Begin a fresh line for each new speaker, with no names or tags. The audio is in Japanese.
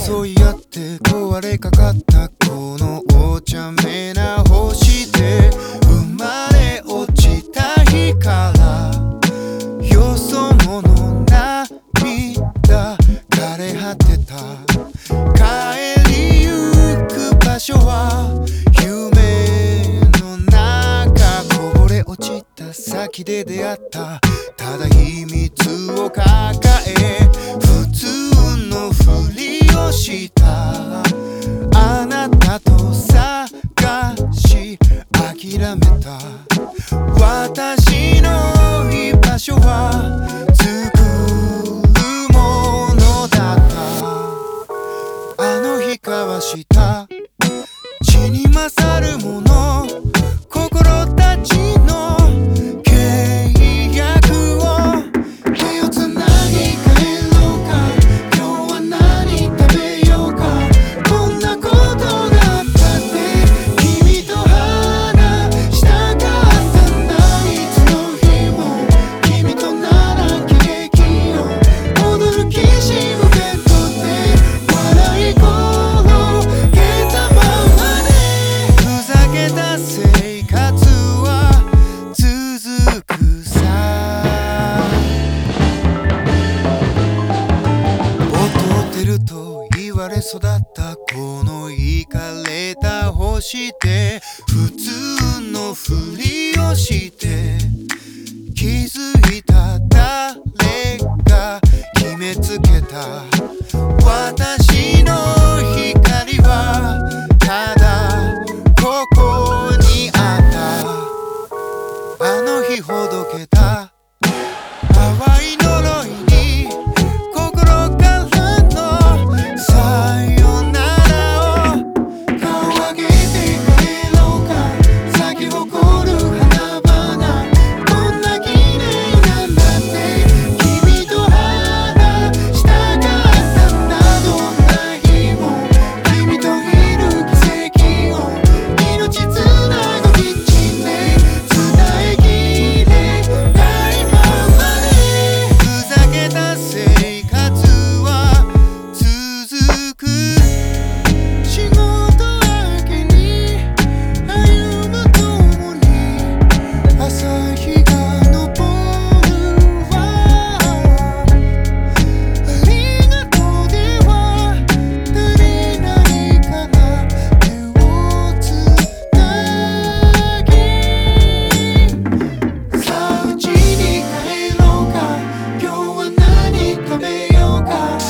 争い合って壊れかかったこのお茶目な星で生まれ落ちた日からよそ者涙枯れ果てた帰りゆく場所は夢の中こぼれ落ちた先で出会ったただ秘密を抱え普通のふりをしたあなたと探し諦めた私の居場所は作るものだったあの日交わした血に勝るもの心たちの契約を手をつなぎ帰ろうか今日は何食べようかこんなことだったって君と話したかったんだいつの日も君となら喜劇を踊るきしむベッドで笑い転げたままでふざけた生活は続くさ劣ってると言われ育ったこのイカれた星で普通のふりをして気づいた誰が決めつけた私の光はただここにあったあの日ほどけた淡い呪いに心からのさよならを顔上げて帰ろうか咲き誇る花々こんな綺麗なんだって君と話したかったんだどんな日も君といる奇跡を命つなぐキッチンで伝えきれないままでふざけた生活は続く仕事明けに歩む共に朝日が昇るわありがとうでは足りないから手をつなぎさあ家に帰ろうか今日は何食べようか